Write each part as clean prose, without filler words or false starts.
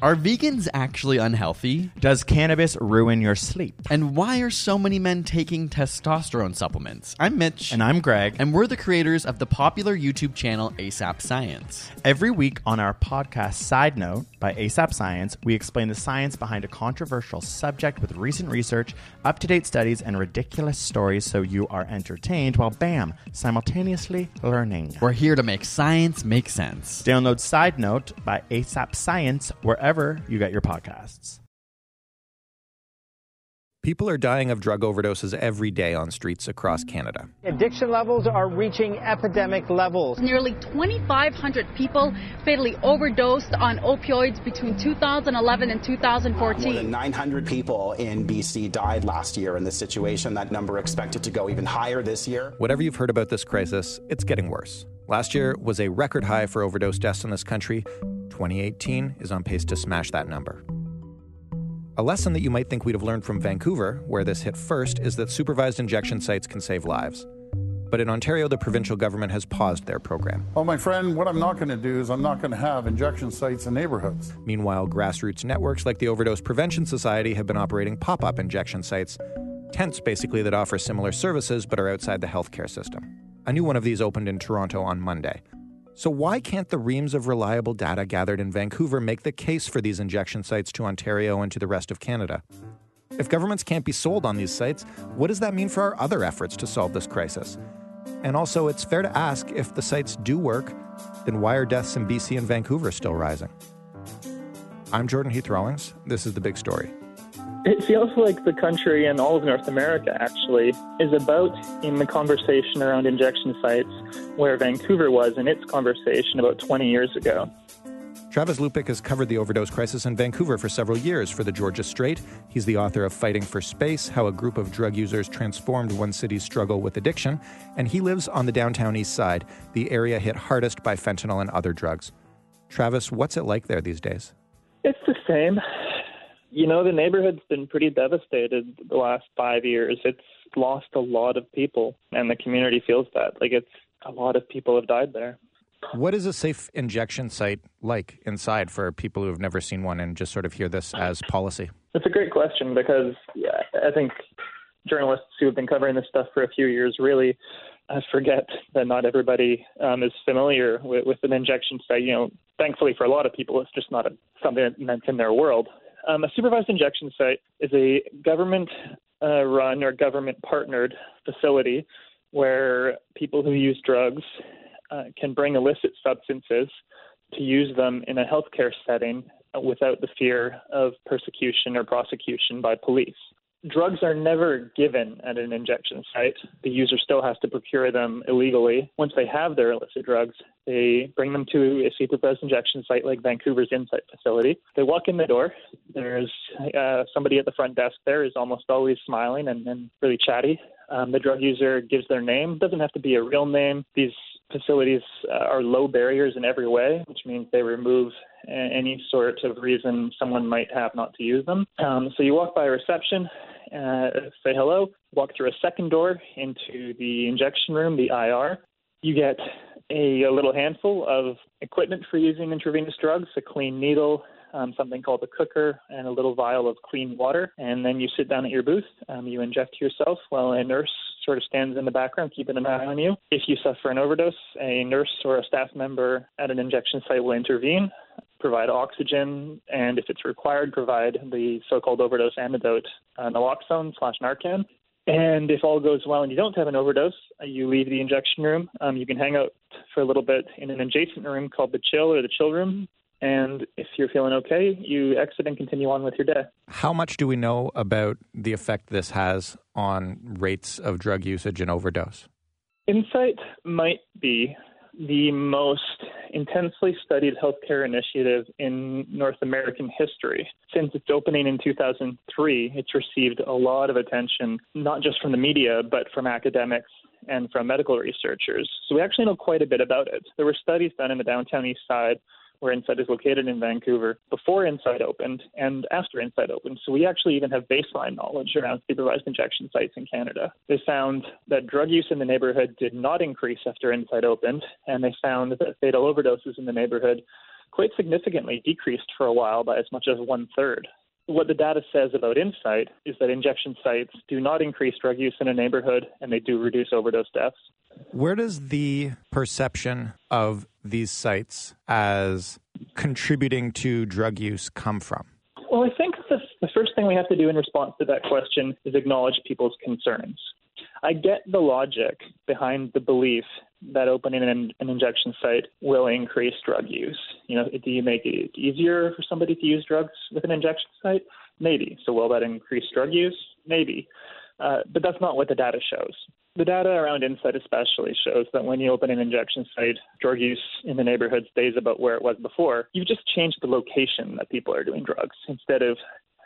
Are vegans actually unhealthy? Does cannabis ruin your sleep? And why are so many men taking testosterone supplements? I'm Mitch. And I'm Greg. And we're the creators of the popular YouTube channel ASAP Science. Every week on our podcast Side Note by ASAP Science, we explain the science behind a controversial subject with recent research, up-to-date studies, and ridiculous stories so you are entertained while, bam, simultaneously learning. We're here to make science make sense. Download Side Note by ASAP Science wherever you get your podcasts. People are dying of drug overdoses every day on streets across Canada. Addiction levels are reaching epidemic levels. Nearly 2,500 people fatally overdosed on opioids between 2011 and 2014. More than 900 people in BC died last year in this situation. That number expected to go even higher this year. Whatever you've heard about this crisis, it's getting worse. Last year was a record high for overdose deaths in this country. 2018 is on pace to smash that number. A lesson that you might think we'd have learned from Vancouver, where this hit first, is that supervised injection sites can save lives. But in Ontario, the provincial government has paused their program. Well, my friend, what I'm not going to do is I'm not going to have injection sites in neighborhoods. Meanwhile, grassroots networks like the Overdose Prevention Society have been operating pop-up injection sites, tents basically that offer similar services but are outside the healthcare system. A new one of these opened in Toronto on Monday. So why can't the reams of reliable data gathered in Vancouver make the case for these injection sites to Ontario and to the rest of Canada? If governments can't be sold on these sites, what does that mean for our other efforts to solve this crisis? And also, it's fair to ask, if the sites do work, then why are deaths in BC and Vancouver still rising? I'm Jordan Heath-Rawlings. This is The Big Story. It feels like the country and all of North America, actually, is about in the conversation around injection sites where Vancouver was in its conversation about 20 years ago. Travis Lupik has covered the overdose crisis in Vancouver for several years for the Georgia Straight. He's the author of Fighting for Space, How a Group of Drug Users Transformed One City's Struggle with Addiction. And he lives on the downtown east side, the area hit hardest by fentanyl and other drugs. Travis, what's it like there these days? It's the same. You know, the neighborhood's been pretty devastated the last 5 years. It's lost a lot of people, and the community feels that. Like, it's a lot of people have died there. What is a safe injection site like inside for people who have never seen one and just sort of hear this as policy? It's a great question because I think journalists who have been covering this stuff for a few years really forget that not everybody is familiar with an injection site. You know, thankfully for a lot of people, it's just not something that's in their world. A supervised injection site is a government-run or government-partnered facility where people who use drugs can bring illicit substances to use them in a healthcare setting without the fear of persecution or prosecution by police. Drugs are never given at an injection site. The user still has to procure them illegally. Once they have their illicit drugs, they bring them to a supervised injection site like Vancouver's Insight facility. They walk in the door. There's somebody at the front desk there who's almost always smiling and really chatty. The drug user gives their name. It doesn't have to be a real name. These facilities are low barriers in every way, which means they remove any sort of reason someone might have not to use them. So you walk by a reception, say hello, walk through a second door into the injection room, the IR. You get a little handful of equipment for using intravenous drugs, a clean needle, something called a cooker, and a little vial of clean water. And then you sit down at your booth. You inject yourself while a nurse sort of stands in the background, keeping an eye on you. If you suffer an overdose, a nurse or a staff member at an injection site will intervene, provide oxygen, and if it's required, provide the so-called overdose antidote, naloxone/Narcan. And if all goes well and you don't have an overdose, you leave the injection room. You can hang out for a little bit in an adjacent room called the chill or the chill room. And if you're feeling okay, you exit and continue on with your day. How much do we know about the effect this has on rates of drug usage and overdose? Insight might be the most intensely studied healthcare initiative in North American history. Since its opening in 2003, it's received a lot of attention, not just from the media, but from academics and from medical researchers. So we actually know quite a bit about it. There were studies done in the downtown east side where Insight is located in Vancouver, before Insight opened and after Insight opened. So we actually even have baseline knowledge around supervised injection sites in Canada. They found that drug use in the neighborhood did not increase after Insight opened, and they found that fatal overdoses in the neighborhood quite significantly decreased for a while by as much as 1/3. What the data says about Insight is that injection sites do not increase drug use in a neighborhood, and they do reduce overdose deaths. Where does the perception of these sites as contributing to drug use come from? Well, I think the first thing we have to do in response to that question is acknowledge people's concerns. I get the logic behind the belief that opening an injection site will increase drug use. You know, do you make it easier for somebody to use drugs with an injection site? Maybe. So will that increase drug use? Maybe. But that's not what the data shows. The data around Insight especially shows that when you open an injection site, drug use in the neighborhood stays about where it was before. You've just changed the location that people are doing drugs. Instead of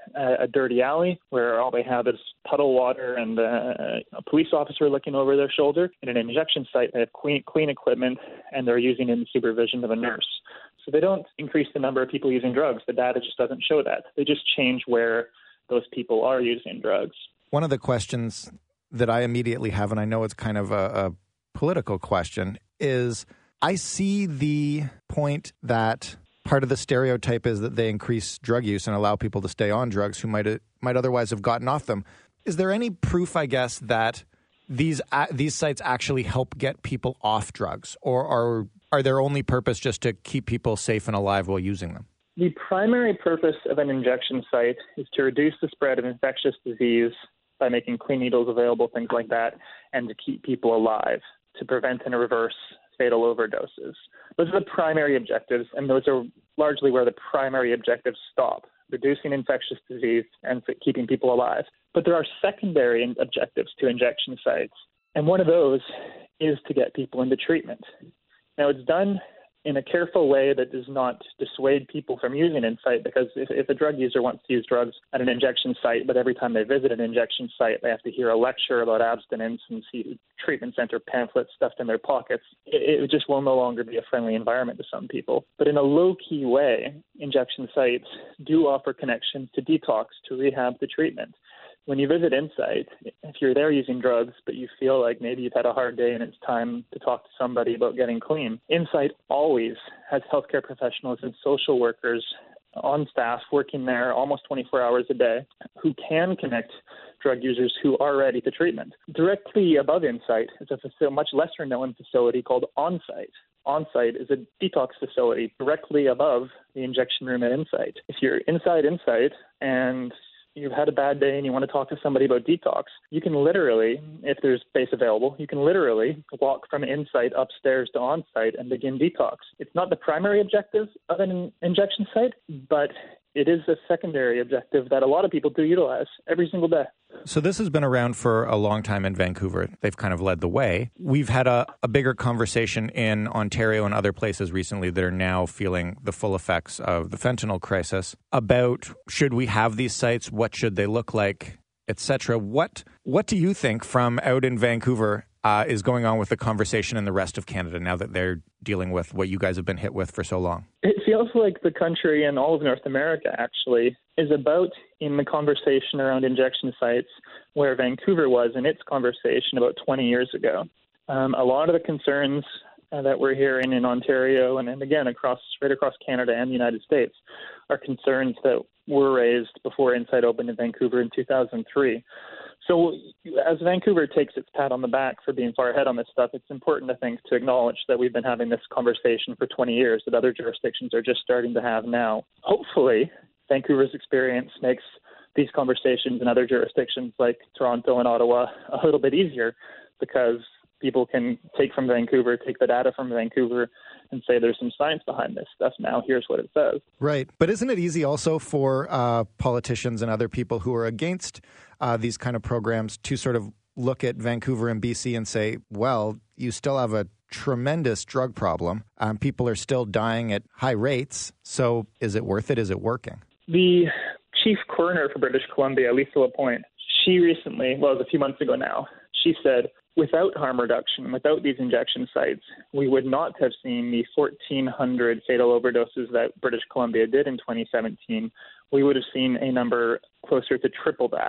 a dirty alley where all they have is puddle water and a police officer looking over their shoulder, in an injection site they have clean equipment and they're using it in the supervision of a nurse. So they don't increase the number of people using drugs. The data just doesn't show that. They just change where those people are using drugs. One of the questions that I immediately have, and I know it's kind of a political question, is I see the point that part of the stereotype is that they increase drug use and allow people to stay on drugs who might otherwise have gotten off them. Is there any proof, I guess, that these sites actually help get people off drugs, or are their only purpose just to keep people safe and alive while using them? The primary purpose of an injection site is to reduce the spread of infectious disease by making clean needles available, things like that, and to keep people alive, to prevent and reverse fatal overdoses. Those are the primary objectives, and those are largely where the primary objectives stop, reducing infectious disease and keeping people alive. But there are secondary objectives to injection sites, and one of those is to get people into treatment. Now, it's done in a careful way that does not dissuade people from using Insight, because if a drug user wants to use drugs at an injection site, but every time they visit an injection site, they have to hear a lecture about abstinence and see treatment center pamphlets stuffed in their pockets, it just will no longer be a friendly environment to some people. But in a low-key way, injection sites do offer connections to detox, to rehab, to treatment. When you visit Insight, if you're there using drugs, but you feel like maybe you've had a hard day and it's time to talk to somebody about getting clean, Insight always has healthcare professionals and social workers on staff working there almost 24 hours a day who can connect drug users who are ready to treatment. Directly above Insight is a much lesser-known facility called Onsite. Onsite is a detox facility directly above the injection room at Insight. If you're inside Insight and you've had a bad day and you want to talk to somebody about detox, you can literally, if there's space available, you can literally walk from Insight upstairs to Onsite and begin detox. It's not the primary objective of an injection site, but it is a secondary objective that a lot of people do utilize every single day. So this has been around for a long time in Vancouver. They've kind of led the way. We've had a bigger conversation in Ontario and other places recently that are now feeling the full effects of the fentanyl crisis about should we have these sites, what should they look like, etc. What do you think from out in Vancouver is going on with the conversation in the rest of Canada now that they're dealing with what you guys have been hit with for so long? It feels like the country and all of North America actually is about in the conversation around injection sites where Vancouver was in its conversation about 20 years ago. A lot of the concerns that we're hearing in Ontario and again right across Canada and the United States are concerns that were raised before Insight opened in Vancouver in 2003. So as Vancouver takes its pat on the back for being far ahead on this stuff, it's important, I think, to acknowledge that we've been having this conversation for 20 years that other jurisdictions are just starting to have now. Hopefully, Vancouver's experience makes these conversations in other jurisdictions like Toronto and Ottawa a little bit easier because people can take the data from Vancouver and say there's some science behind this stuff now. Here's what it says. Right. But isn't it easy also for politicians and other people who are against these kind of programs to sort of look at Vancouver and BC and say, well, you still have a tremendous drug problem. People are still dying at high rates. So is it worth it? Is it working? The chief coroner for British Columbia, Lisa Lapointe, she recently, it was a few months ago now, she said, without harm reduction, without these injection sites, we would not have seen the 1,400 fatal overdoses that British Columbia did in 2017. We would have seen a number closer to triple that.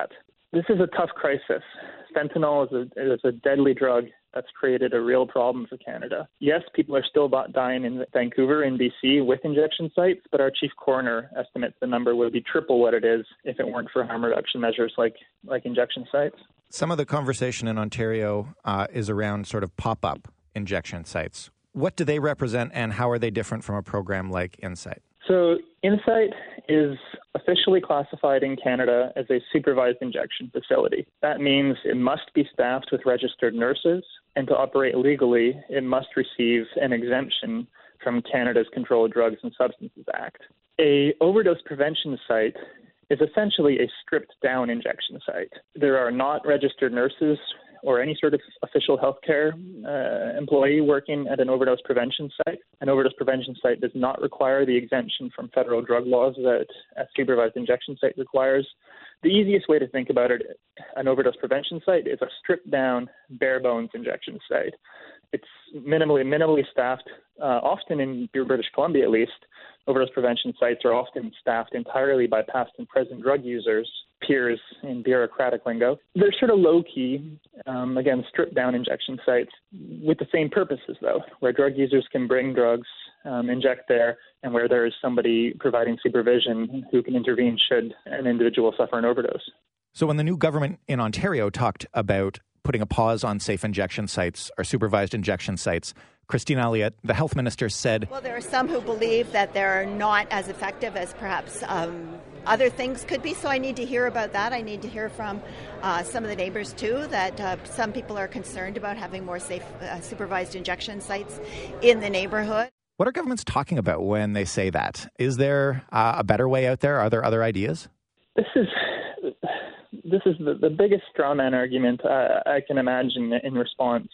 This is a tough crisis. Fentanyl is a deadly drug that's created a real problem for Canada. Yes, people are still dying in Vancouver, in BC, with injection sites, but our chief coroner estimates the number would be triple what it is if it weren't for harm reduction measures like injection sites. Some of the conversation in Ontario is around sort of pop-up injection sites. What do they represent, and how are they different from a program like Insight? So Insight is officially classified in Canada as a supervised injection facility. That means it must be staffed with registered nurses, and to operate legally, it must receive an exemption from Canada's Controlled Drugs and Substances Act. A overdose prevention site is essentially a stripped-down injection site. There are not registered nurses or any sort of official healthcare employee working at an overdose prevention site. An overdose prevention site does not require the exemption from federal drug laws that a supervised injection site requires. The easiest way to think about it, an overdose prevention site, is a stripped-down, bare-bones injection site. It's minimally staffed. Often in British Columbia, at least, overdose prevention sites are often staffed entirely by past and present drug users, peers in bureaucratic lingo. They're sort of low-key, again, stripped-down injection sites with the same purposes, though, where drug users can bring drugs, inject there, and where there is somebody providing supervision who can intervene should an individual suffer an overdose. So when the new government in Ontario talked about putting a pause on safe injection sites or supervised injection sites, Christine Elliott, the health minister, said, well, there are some who believe that they're not as effective as perhaps other things could be, so I need to hear about that. I need to hear from some of the neighbors, too, that some people are concerned about having more safe supervised injection sites in the neighborhood. What are governments talking about when they say that? Is there a better way out there? Are there other ideas? This is the biggest straw man argument I can imagine in response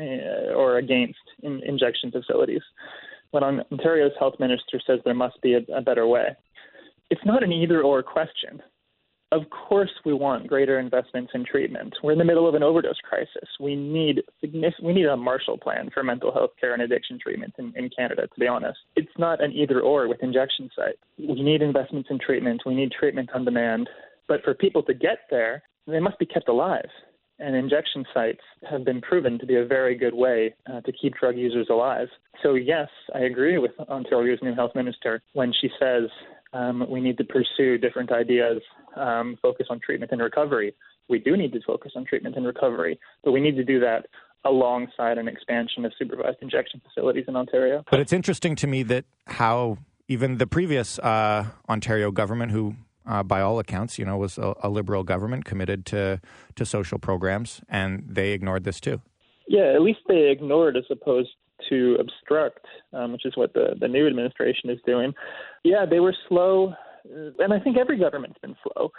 or against injection facilities. When Ontario's health minister says there must be a better way, it's not an either-or question. Of course we want greater investments in treatment. We're in the middle of an overdose crisis. We need a Marshall Plan for mental health care and addiction treatment in Canada, to be honest. It's not an either-or with injection sites. We need investments in treatment. We need treatment on demand. But for people to get there, they must be kept alive. And injection sites have been proven to be a very good way to keep drug users alive. So yes, I agree with Ontario's new health minister when she says we need to pursue different ideas, focus on treatment and recovery. We do need to focus on treatment and recovery, but we need to do that alongside an expansion of supervised injection facilities in Ontario. But it's interesting to me that how even the previous Ontario government, who by all accounts, was a Liberal government committed to social programs, and they ignored this too. Yeah, at least they ignored as opposed to obstruct, which is what the new administration is doing. Yeah, they were slow, and I think every government's been slow.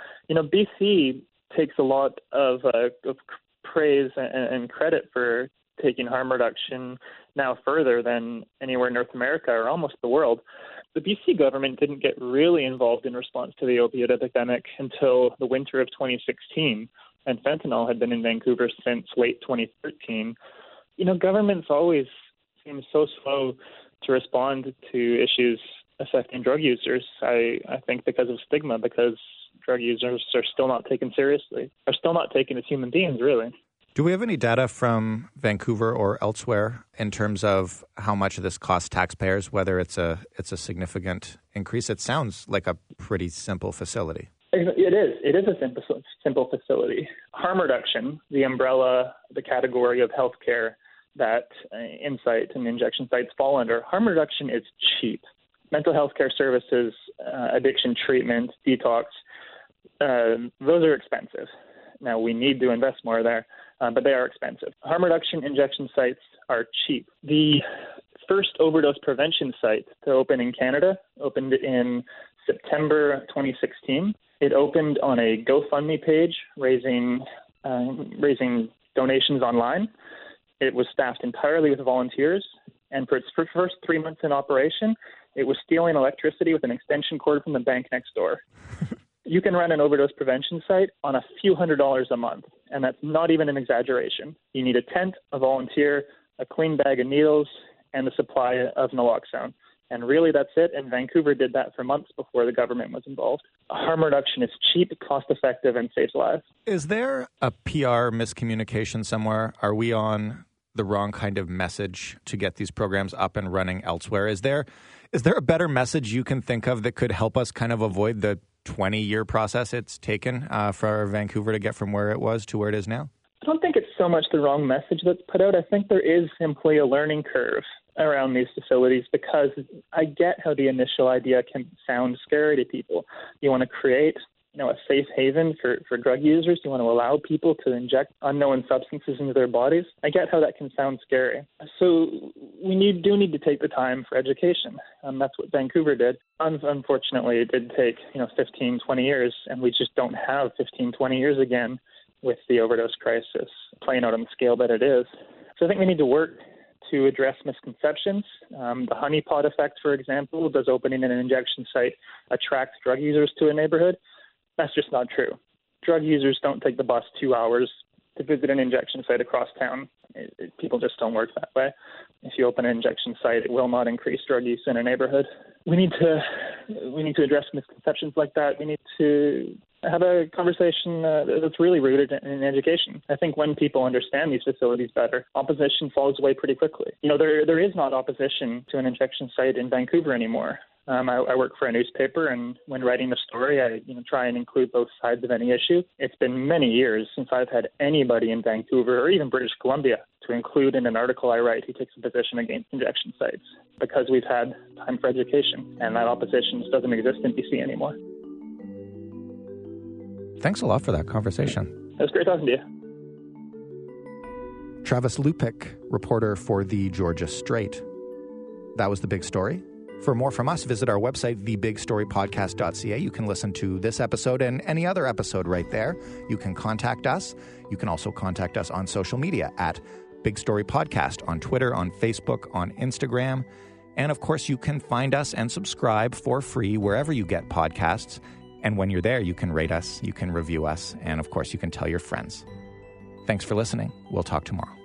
BC takes a lot of praise and credit for taking harm reduction now further than anywhere in North America or almost the world. The BC government didn't get really involved in response to the opioid epidemic until the winter of 2016, and fentanyl had been in Vancouver since late 2013. Governments always seem so slow to respond to issues affecting drug users, I think because of stigma, because drug users are still not taken seriously, are still not taken as human beings, really. Do we have any data from Vancouver or elsewhere in terms of how much of this costs taxpayers, whether it's a significant increase? It sounds like a pretty simple facility. It is. It is a simple facility. Harm reduction, the umbrella, the category of healthcare that Insight and injection sites fall under, harm reduction is cheap. Mental health care services, addiction treatment, detox, those are expensive. Now, we need to invest more there, but they are expensive. Harm reduction injection sites are cheap. The first overdose prevention site to open in Canada opened in September 2016. It opened on a GoFundMe page, raising donations online. It was staffed entirely with volunteers, and for its first 3 months in operation, it was stealing electricity with an extension cord from the bank next door. You can run an overdose prevention site on a few $100s a month, and that's not even an exaggeration. You need a tent, a volunteer, a clean bag of needles, and a supply of naloxone. And really, that's it. And Vancouver did that for months before the government was involved. Harm reduction is cheap, cost-effective, and saves lives. Is there a PR miscommunication somewhere? Are we on the wrong kind of message to get these programs up and running elsewhere? Is there a better message you can think of that could help us kind of avoid the 20-year process it's taken for Vancouver to get from where it was to where it is now? I don't think it's so much the wrong message that's put out. I think there is simply a learning curve around these facilities, because I get how the initial idea can sound scary to people. You want to create, a safe haven for drug users. You want to allow people to inject unknown substances into their bodies. I get how that can sound scary. So we do need to take the time for education. That's what Vancouver did. Unfortunately, it did take 15, 20 years, and we just don't have 15, 20 years again with the overdose crisis playing out on the scale that it is. So I think we need to work to address misconceptions. The honeypot effect, for example, does opening an injection site attract drug users to a neighborhood? That's just not true. Drug users don't take the bus 2 hours to visit an injection site across town. People just don't work that way. If you open an injection site, it will not increase drug use in a neighborhood. We need to address misconceptions like that. We need to have a conversation that's really rooted in education. I think when people understand these facilities better, opposition falls away pretty quickly. There is not opposition to an injection site in Vancouver anymore. I work for a newspaper, and when writing the story, I try and include both sides of any issue. It's been many years since I've had anybody in Vancouver or even British Columbia to include in an article I write who takes a position against injection sites, because we've had time for education, and that opposition just doesn't exist in BC anymore. Thanks a lot for that conversation. It was great talking to you. Travis Lupick, reporter for the Georgia Straight. That was The Big Story. For more from us, visit our website, thebigstorypodcast.ca. You can listen to this episode and any other episode right there. You can contact us. You can also contact us on social media at Big Story Podcast, on Twitter, on Facebook, on Instagram. And of course, you can find us and subscribe for free wherever you get podcasts. And when you're there, you can rate us, you can review us, and of course, you can tell your friends. Thanks for listening. We'll talk tomorrow.